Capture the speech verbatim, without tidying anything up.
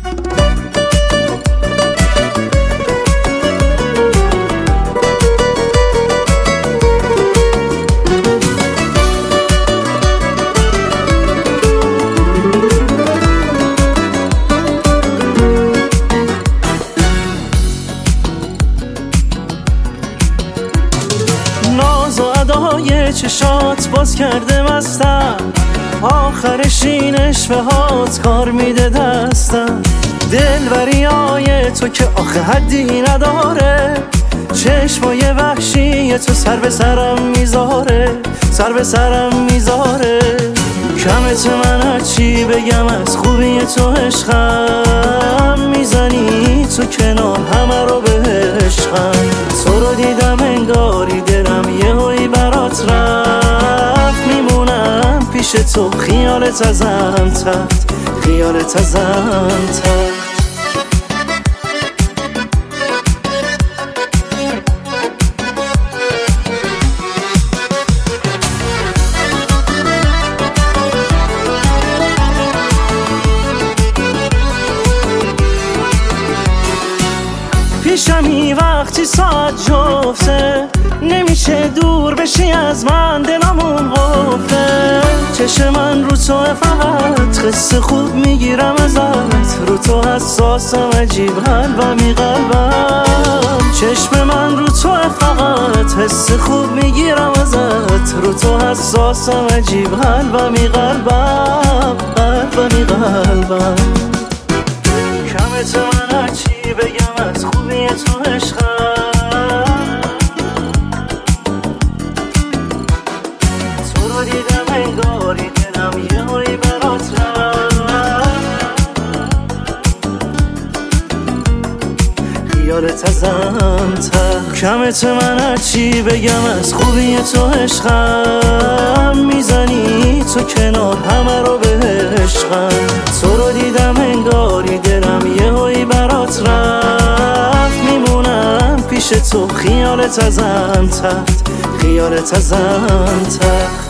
ناز و ادای چشات باز کرده مستم، آخرش این اشوهات کار میده دستم. دلبریای تو که آخه حدی نداره، چشمای وحشی تو سر به سرم میذاره، سر به سرم میذاره. کمت من هرچی بگم از خوبی تو عشقم، میزنی تو کنار همه رو به عشقم. تو رو دیدم انگاری دلم یهویی برات رفت، میمونم پیش تو خیالت ازم تخت، خیالت ازم تخت. پیشمی وقتی ساعت جفته، نمیشه دور بشی از من، دلمون قفله. چشم من رو تو فقط قصه خوب میگیرم ازت، رو تو حساسم عجیب قلبمی قلبم. چشم من رو تو فقط حس خوب میگیرم ازت، رو تو حساسم عجیب قلبمی قلبم، قلبمی قلبم. کمت من هرچی بگم از خوبی تو عشقم، تو رو دیدم انگاری دلم یهویی برات رفت، خیالت ازم تخت. کمت من هرچی بگم از خوبی تو عشقم، میزنی تو کنار همه رو به عشقم. تو رو دیدم انگاری دلم یهویی برات رفت، میمونم پیش تو خیالت ازم تخت، خیالت ازم تخت.